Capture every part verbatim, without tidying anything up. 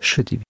شدیم.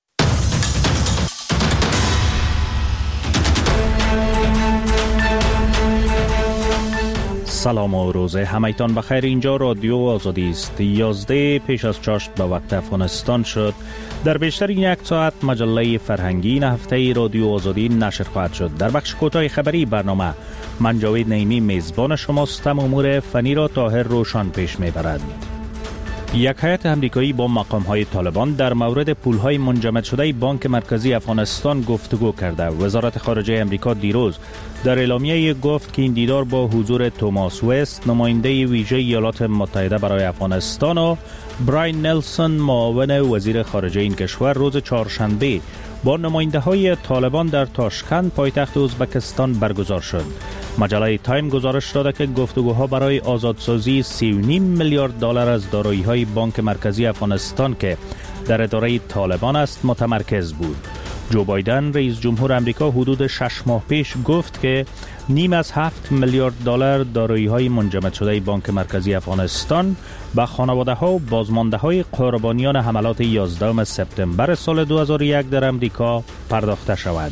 سلام و روز همایتان بخیر. اینجا رادیو آزادی است. یازده پیش از چاشت به وقت افغانستان شد. در بیشتر یک ساعت مجله فرهنگی این هفته رادیو آزادی نشر خواهد شد. در بخش کوتاه خبری برنامه من جاوید نعیمی میزبان شماستم. امور فنی را طاهر روشن پیش میبرد. یک هیئت امریکایی با مقام‌های طالبان در مورد پول‌های منجمد شده بانک مرکزی افغانستان گفتگو کرده. وزارت خارجه امریکا دیروز در اعلامیه گفت که این دیدار با حضور توماس وست، نماینده ویژه ایالات متحده برای افغانستان، و براین نلسون، معاون وزیر خارجه این کشور، روز چهارشنبه با نماینده های طالبان در تاشکند، پایتخت ازبکستان برگزار شد. مجله تایم گزارش داده که گفتگوها برای آزادسازی سی و نیم میلیارد دلار از دارایی‌های بانک مرکزی افغانستان که در اداره طالبان است متمرکز بود. جو بایدن رئیس جمهور امریکا حدود شش ماه پیش گفت که نیم از هفت میلیارد دلار دارایی‌های منجمد شده بانک مرکزی افغانستان به خانواده‌ها و بازمانده‌های قربانیان حملات یازدهم سپتامبر سال دو هزار و یک در امریکا پرداخته شود.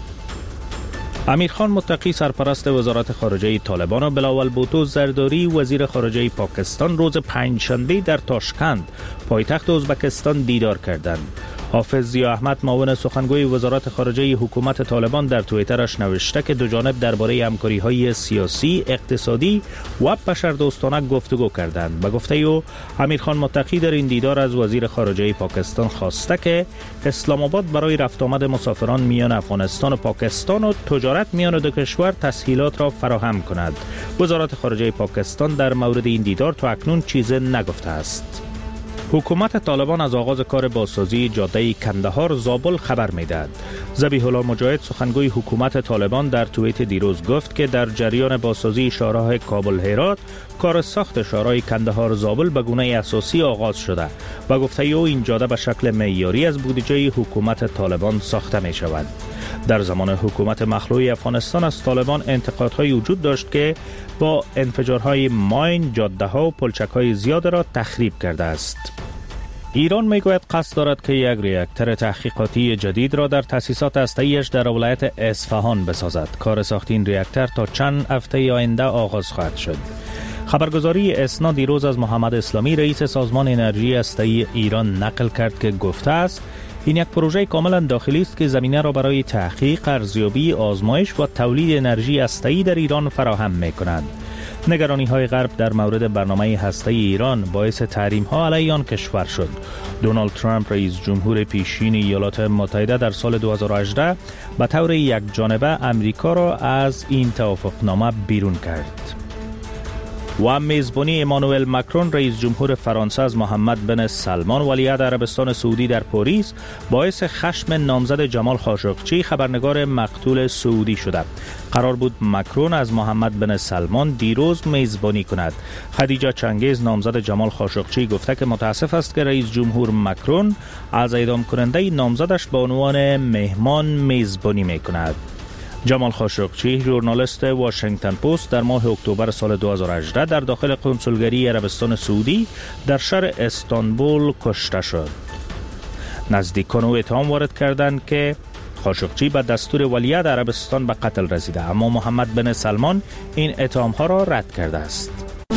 امیرخان متقی سرپرست وزارت خارجه طالبان و بلاول بوتو زرداری وزیر خارجه پاکستان روز پنجشنبه در تاشکند، پایتخت ازبکستان دیدار کردند. حافظ ضیا احمد معاون سخنگوی وزارت خارجه حکومت طالبان در توییترش نوشته که دو جانب درباره همکاری‌های سیاسی، اقتصادی و بشردوستانه گفتگو کردند. به گفته او، امیرخان متقی در این دیدار از وزیر خارجه پاکستان خواسته که اسلام آباد برای رفت آمد مسافران میان افغانستان و پاکستان و تجارت میان دو کشور تسهیلات را فراهم کند. وزارت خارجه پاکستان در مورد این دیدار تا اکنون چیزی نگفته است. حکومت طالبان از آغاز کار بازسازی جاده کندهار زابل خبر میدهد. ذبیح الله مجاهد سخنگوی حکومت طالبان در توییت دیروز گفت که در جریان بازسازی شاهراه کابل هرات کار ساخت شاهراه کندهار زابل به گونه اساسی آغاز شده و گفته او این جاده به شکل معیاری از بودجه حکومت طالبان ساخته می شود. در زمان حکومت مخلوع افغانستان از طالبان انتقادهای وجود داشت که با انفجارهای ماین جاده ها و پلچک های زیاد را تخریب کرده است. ایران میگوید قصد دارد که یک ریاکتور تحقیقاتی جدید را در تأسیسات هسته‌ایش در ولایت اصفهان بسازد. کار ساخت این ریاکتور تا چند هفته آینده آغاز خواهد شد. خبرگزاری اسنا دیروز از محمد اسلامی رئیس سازمان انرژی هسته‌ای ایران نقل کرد که گفته است این یک پروژه کاملا داخلی است که زمینه را برای تحقیق، ارزیابی، آزمایش و تولید انرژی هسته‌ای در ایران فراهم می‌کند. نگرانی های غرب در مورد برنامه هسته‌ای ایران باعث تحریم ها علیه آن کشور شد. دونالد ترامپ رئیس جمهور پیشین ایالات متحده در سال دو هزار و هجده به طور یک جانبه امریکا را از این توافقنامه بیرون کرد. و میزبانی امانوئل مکرون رئیس جمهور فرانسه از محمد بن سلمان ولیعهد عربستان سعودی در پاریس باعث خشم نامزد جمال خاشقچی خبرنگار مقتول سعودی شده. قرار بود مکرون از محمد بن سلمان دیروز میزبانی کند. خدیجه چنگیز نامزد جمال خاشقچی گفته که متاسف است که رئیس جمهور مکرون از اعدام کننده نامزدش به عنوان مهمان میزبانی میکند. جمال خاشقچی ژورنالیست واشنگتن پست در ماه اکتبر سال دو هزار و هجده در داخل کنسولگری عربستان سعودی در شهر استانبول کشته شد. نزدیکان او اتهام وارد کردند که خاشقچی به دستور ولیعهد عربستان به قتل رسیده، اما محمد بن سلمان این اتهام‌ها را رد کرده است.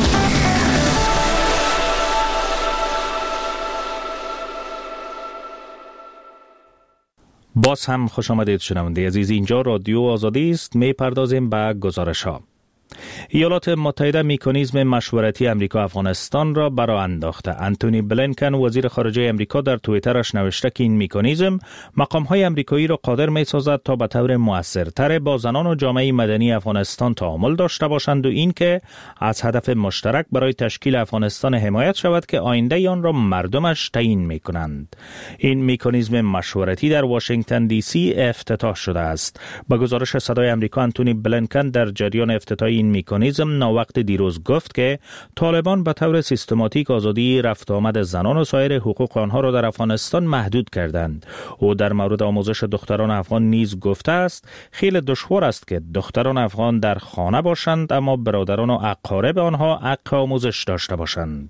باز هم خوش آمدید شنونده عزیز. اینجا رادیو آزادی است. می پردازیم به گزارش ها. ایالات متحده مکانیزم مشورتی امریکا افغانستان را برآ انداخته. انتونی بلینکن وزیر خارجه امریکا در توییترش نوشته که این مکانیزم مقام‌های امریکایی را قادر می‌سازد تا به طور مؤثرتر با زنان و جامعه مدنی افغانستان تعامل داشته باشند و این که از هدف مشترک برای تشکیل افغانستان حمایت شود که آینده آن را مردمش تعیین می‌کنند. این مکانیزم مشورتی در واشنگتن دی سی افتتاح شده است. با گزارش صدای آمریکا انتونی بلینکن در جریان افتتاح این مکانیزم ناوقت دیروز گفت که طالبان به طور سیستماتیک آزادی رفت آمد زنان و سایر حقوق آنها را در افغانستان محدود کردند. او در مورد آموزش دختران افغان نیز گفته است خیلی دشوار است که دختران افغان در خانه باشند اما برادران و اقارب آنها حق آموزش داشته باشند.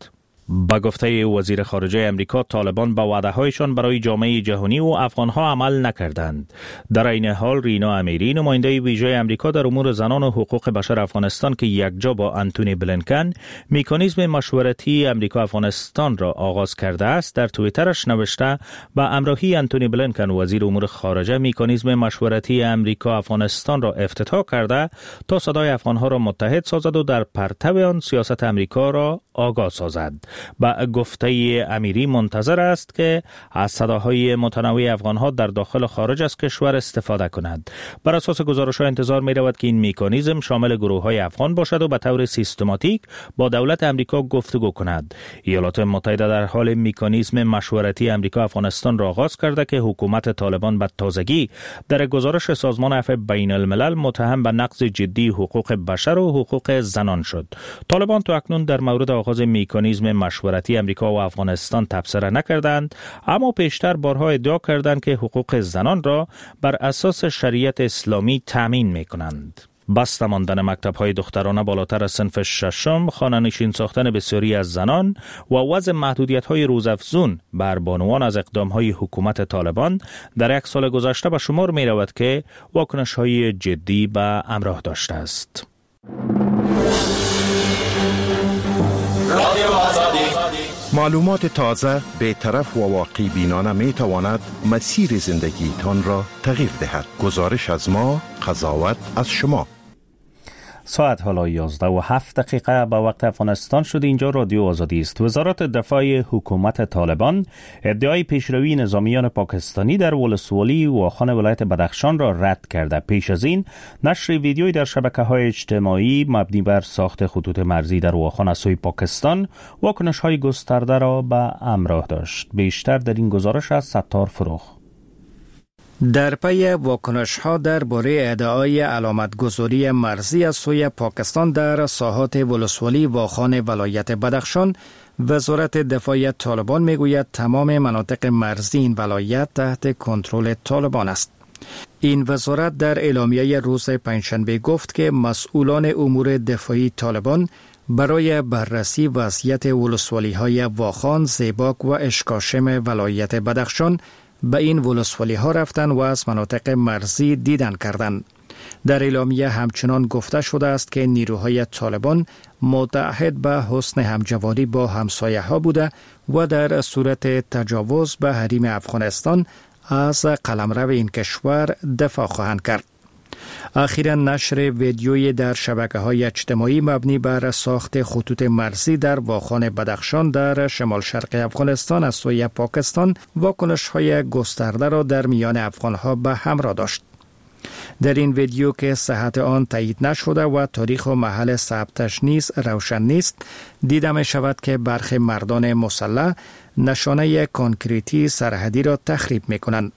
با گفته وزیر خارجه امریکا، طالبان با وعده‌هایشان برای جامعه جهانی و افغان‌ها عمل نکردند. در این حال رینا امیری، نماینده ویژه امریکا در امور زنان و حقوق بشر افغانستان که یکجا با آنتونی بلینکن مکانیزم مشورتی امریکا افغانستان را آغاز کرده است، در توییترش نوشته با همراهی آنتونی بلینکن وزیر امور خارجه مکانیزم مشورتی امریکا افغانستان را افتتاح کرده تا صدای افغان‌ها را متحد سازد و در پرتو آن سیاست امریکا را آگاه سازد. با گفته امیری منتظر است که از صداهای متنوع افغان‌ها در داخل و خارج از کشور استفاده کند. بر اساس گزارش‌ها انتظار می‌رود که این مکانیزم شامل گروه‌های افغان باشد و به طور سیستماتیک با دولت امریکا گفتگو کند. ایالات متحده در حال مکانیزم مشورتی امریکا افغانستان را آغاز کرده که حکومت طالبان به تازگی در گزارش سازمان عفو بین الملل متهم به نقض جدی حقوق بشر و حقوق زنان شد. طالبان تا اکنون در مورد آغاز مکانیزم مشورتی امریکا و افغانستان تبصره نکردند، اما پیشتر بارها ادعا کردند که حقوق زنان را بر اساس شریعت اسلامی تامین می‌کنند. بسته ماندن مکتب‌های دخترانه بالاتر از صنف ششم، خانه‌نشین ساختن بسیاری از زنان و وضع محدودیت‌های روزافزون بر بانوان از اقدام‌های حکومت طالبان در یک سال گذشته به شمار می‌رود که واکنش‌های جدی به همراه داشته است. معلومات تازه، بی‌طرف و واقع بینانه می تواند مسیر زندگی تان را تغییر دهد. گزارش از ما، قضاوت از شما. ساعت حالا یازده و هفت دقیقه به وقت افغانستان شده. اینجا رادیو آزادی است. وزارت دفاع حکومت طالبان ادعای پیشروی نظامیان پاکستانی در ولسوالی واخان ولایت بدخشان را رد کرده. پیش از این نشر ویدیویی در شبکه‌های اجتماعی مبنی بر ساخت خطوط مرزی در واخان از سوی پاکستان واکنش‌های گسترده را به همراه داشت. بیشتر در این گزارش از ستار فروخ. در پی واکنش‌ها درباره ادعای علامت‌گذاری مرزی از سوی پاکستان در ساحات ولسوالی واخان ولایت بدخشان، وزارت دفاع طالبان میگوید تمام مناطق مرزی این ولایت تحت کنترل طالبان است. این وزارت در اعلامیه روز پنجشنبه گفت که مسئولان امور دفاعی طالبان برای بررسی وضعیت ولسوالی‌های واخان، زیباک و اشکاشم ولایت بدخشان به این ولسوالی ها رفتن و از مناطق مرزی دیدن کردند. در اعلامیه همچنان گفته شده است که نیروهای طالبان متعهد به حسن همجواری با همسایه ها بوده و در صورت تجاوز به حریم افغانستان از قلمرو این کشور دفاع خواهند کرد. اخیراً نشر ویدیویی در شبکه‌های اجتماعی مبنی بر ساخت خطوط مرزی در واخان بدخشان در شمال شرق افغانستان از سوی پاکستان واکنش‌های گسترده را در میان افغان‌ها به همراه داشت. در این ویدیو که صحت آن تایید نشده و تاریخ و محل ثبتش نیز روشن نیست، دیده می شود که برخی مردان مسلح نشانه کانکریتی سرحدی را تخریب می کنند.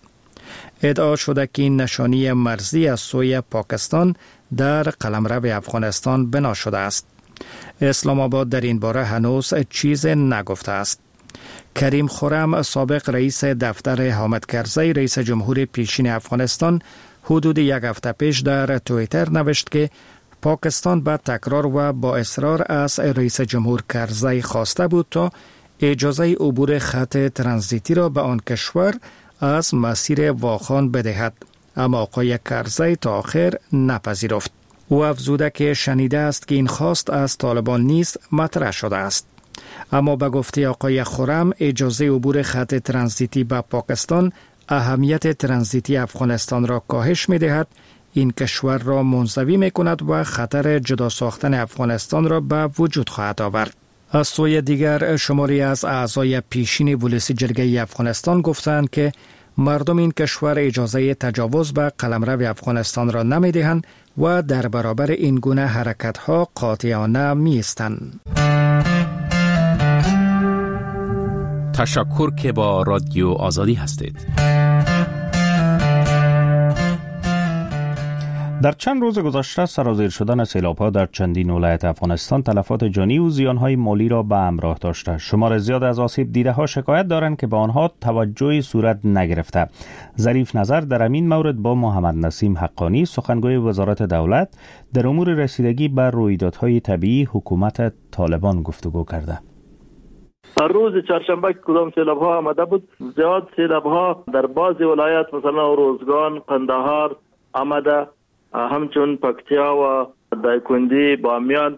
ادعا شده که این نشانی مرزی از سوی پاکستان در قلمرو افغانستان بنا شده است. اسلام آباد در این باره هنوز چیز نگفته است. کریم خرم، سابق رئیس دفتر حامد کرزی رئیس جمهور پیشین افغانستان، حدود یک هفته پیش در توییتر نوشت که پاکستان با تکرار و با اصرار از رئیس جمهور کرزی خواسته بود تا اجازه عبور خط ترانزیتی را به آن کشور از مسیر واخان بدهد، اما آقای کرزی تا آخر نپذیرفت. او افزوده که شنیده است که این خواست از طالبان نیز مطرح شده است. اما به گفته آقای خرم، اجازه عبور خط ترانزیتی به پاکستان اهمیت ترانزیتی افغانستان را کاهش می دهد، این کشور را منزوی می کند و خطر جدا ساختن افغانستان را به وجود خواهد آورد. از سوی دیگر شماری از اعضای پیشین ولسی جرگه افغانستان گفتند که مردم این کشور اجازه تجاوز به قلمرو افغانستان را نمی دهند و در برابر این گونه حرکت‌ها قاطعانه می ایستند. تشکر که با رادیو آزادی هستید. در چند روز گذشته سرازیر شدن سیلاب‌ها در چندین ولایت افغانستان تلفات جانی و زیان‌های مالی را به همراه داشته. شمار زیاد از آسیب دیده‌ها شکایت دارند که به آنها توجهی صورت نگرفته. ظریف نظر در این مورد با محمد نسیم حقانی، سخنگوی وزارت دولت در امور رسیدگی به رویدادهای طبیعی حکومت طالبان گفتگو کرده. روز چهارشنبه کدام سیلاب ها آمده بود، زیاد سیلاب ها در بعضی ولایات مثلا روزگان، قندهار آمده، همچون پکتیا و دایکنډي، بامیان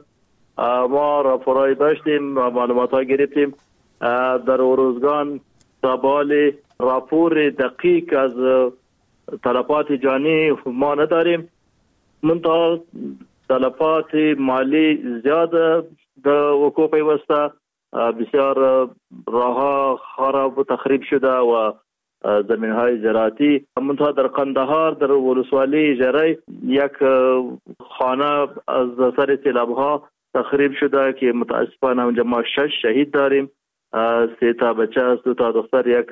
ما راپورای داشتیم، معلومات ها گرفتیم. در روزگان تابال راپور دقیق از تلفات جانی ما نداریم، منتها تلفات مالی زیاد در وقوع پیوسته، بسیار راه خراب و تخریب شده و زمین های زراعتی. منتها در قندهار در ولسوالی جری یک خانه از سر سیلاب ها تخریب شده که متاسفانه اونجا ما شش شهید داریم، سه تا بچه است، دو تا دختر، یک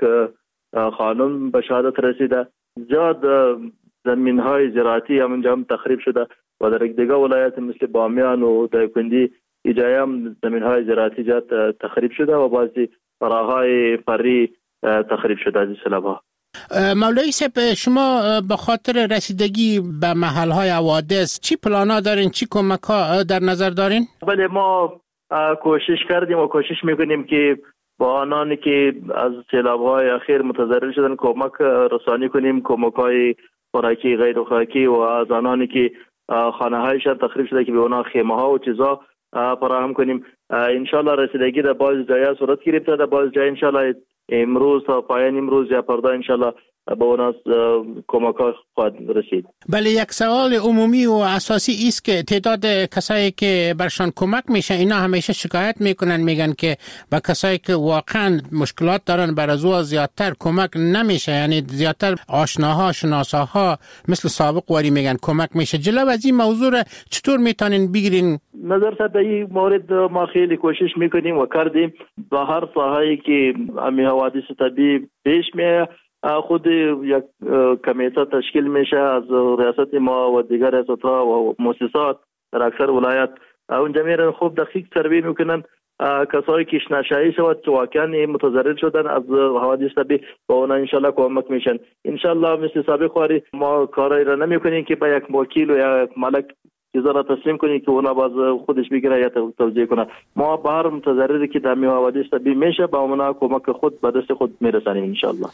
خانم به شهادت رسیده. زیاد زمین های زراعتی هم اونجا هم تخریب شده و در دیگه ولایت مثل بامیان و دایکنډي ایجای هم زمین های زراعتی جات تخریب شده و بعضی راههای فری تخریب شده از سیلاب ها. مولوی صاحب، شما به خاطر رسیدگی به محل های حوادث چی پلانا دارین، چی کمک ها در نظر دارین؟ بله، ما کوشش کردیم و کوشش میکنیم که با آنانی که از سیلاب های اخیر متضرر شدن کمک رسانی کنیم، کمک های خوراکی غیر خوراکی، و از آنانی که خانه هایشان تخریب شده که به اونا خیمه ها و چیزا فراهم کنیم. انشالله رسیدگی در بعض جای صورت گرفته، در بعض جای انشالله امروز تا پایان امروز یا فردا انشالله به اوناس کمک ها خواهد رسید. بله، یک سوال عمومی و اساسی است که تعداد کسایی که برشان کمک میشه اینا همیشه شکایت میکنن، میگن که با کسایی که واقعا مشکلات دارن بر از او زیادتر کمک نمیشه، یعنی زیادتر آشناها شناساها مثل سابق واری میگن کمک میشه. جلو از این موضوع چطور میتونین بگیرین؟ نظر صد این مورد ما خیلی کوشش میکنیم و کردیم. با هر ساحه‌ای که امی حوادث طبیعی پیش میاد خود یک کمیته تشکیل میشه از ریاست ما و دیگر ریاست‌ها و مؤسسات در اکثر ولایات. اونجا میرن خوب دقیق سروی میکنن کسایی که شناسایی شود که واقعا متضرر شدن از حوادث طبیعی با اونا انشالله کمک میشن. انشالله مثل سابق خواری ما کارایی را نمیکنیم که با یک وکیل و یک ملک چیزا را تسلیم کنیم که اونا باز خودش بگیره یا توزیع کنه. ما به هر متضرری که در حوادث طبیعی میشه با اونا کمک خود به دست خود میرسانیم انشالله.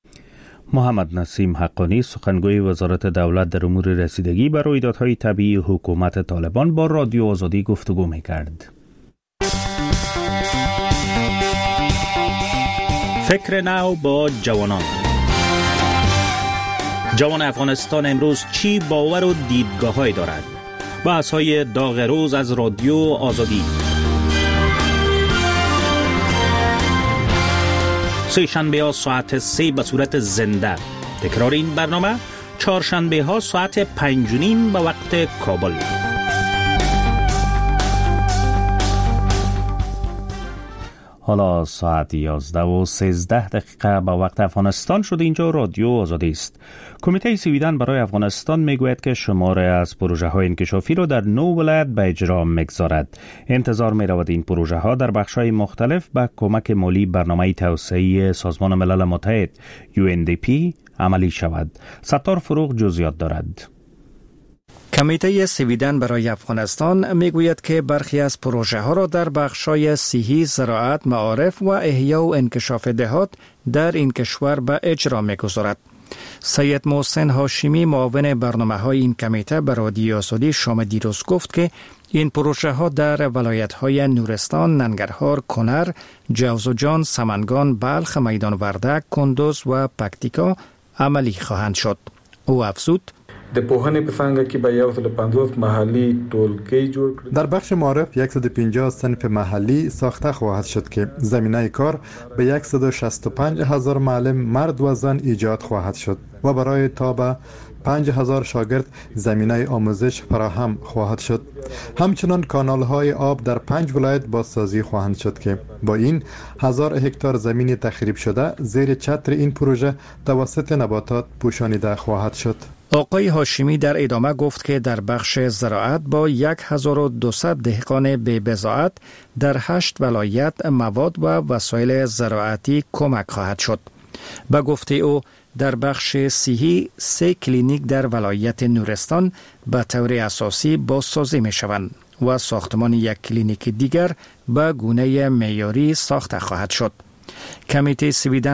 محمد نسیم حقانی، سخنگوی وزارت دولت در امور رسیدگی بر رویدادهای طبیعی حکومت طالبان، با رادیو آزادی گفتگو می‌کرد. فکر نو با جوانان. جوان افغانستان امروز چی باور و دیدگاه‌هایی دارد؟ بحث‌های داغ روز از رادیو آزادی. سه شنبه ها ساعت سه به صورت زنده. تکرار این برنامه چهارشنبه ها ساعت پنج و نیم به وقت کابل. حالا ساعت یازده و سیزده دقیقه به وقت افغانستان شده. اینجا رادیو آزادی است. کمیته سویدن برای افغانستان میگوید که شماره از پروژه های انکشافی را در نو ولایت به اجرا میگذارد. انتظار می رود این پروژه ها در بخش های مختلف با کمک مالی برنامه توسعه سازمان ملل متحد یو ان دی پی عملی شود. ستار فروغ جزئیات دارد. کمیته سویدن برای افغانستان میگوید که برخی از پروژه ها را در بخش‌های صحی، زراعت، معارف و احیا و انکشاف دهات در این کشور به اجرا میگذارد. سید محسن هاشمی، معاون برنامه‌های این کمیته، به رادیو آزادی شام دیروز گفت که این پروژه ها در ولایت‌های نورستان، ننگرهار، کنر، جوزجان، سمنگان، بلخ، میدان وردک، کندوز و پکتیکا عملی خواهند شد. او افزود: د پوهنې په څانګه کې به یو سل پنځوس محلي ټولګي جوړ کړي. در بخش معارف صد و پنجاه صنف محلی ساخته خواهد شد که زمینه کار به صد و شصت و پنج هزار معلم مرد و زن ایجاد خواهد شد و برای تا به پنج هزار شاگرد زمینه آموزش فراهم خواهد شد. همچنان کانال های آب در پنج ولایت بازسازی خواهند شد که با این هزار هکتار زمین تخریب شده زیر چتر این پروژه توسط نباتات پوشانیده خواهد شد. آقای هاشمی در ادامه گفت که در بخش زراعت با هزار و دویست دهقان بی بضاعت در هشت ولایت مواد و وسایل زراعتی کمک خواهد شد. به گفته او در بخش صحی سه کلینیک در ولایت نورستان به طور اساسی بازسازی می شوند. و ساختمان یک کلینیک دیگر به گونه معیاری ساخته خواهد شد. کمیته سویدن